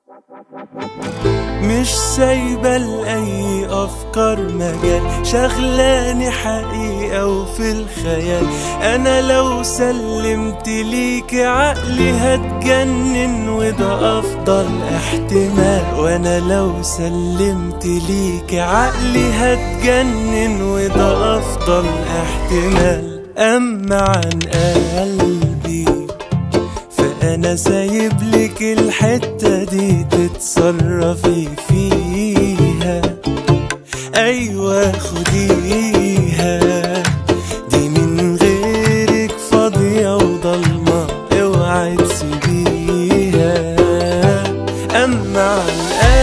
مش سايبة لأي أفكار مجال، شغلاني حقيقة وفي الخيال. أنا لو سلمت ليك عقلي هتجنن وده أفضل احتمال، وأنا لو سلمت ليك عقلي هتجنن وده أفضل احتمال. أما عن قلبي فأنا سايب لك الحتة دي تتصرفي فيها، أيوة خديها، دي من غيرك فاضية وضلمة اوعي تسيبيها. أما عن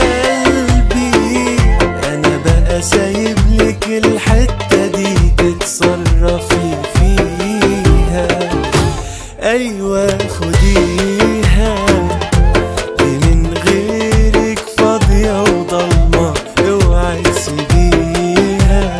قلبي أنا بقى سايب لك الحتة دي تتصرفي فيها، أيوة خديها، دي من غيرك فاضية وضلمة اوعي تسيبيها.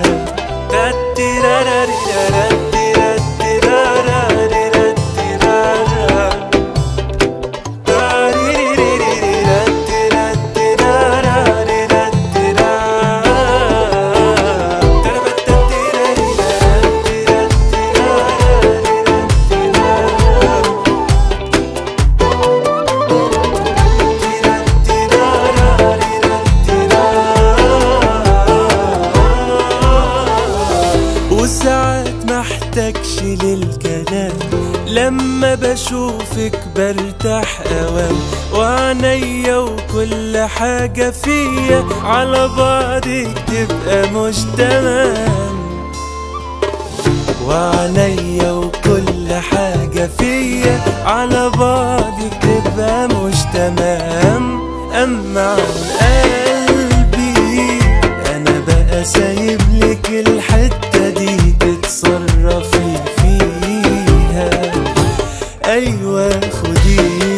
وساعات محتاجش للكلام، لما بشوفك برتاح اوام، وعينيا وكل حاجة فيا على بعضك تبقى مش تمام، وعينيا وكل حاجة فيا على بعضك تبقى مش تمام. أما عن قلبي أنا بقى سايب لك الحتة دي تتصرفي فيها، أيوة خديها.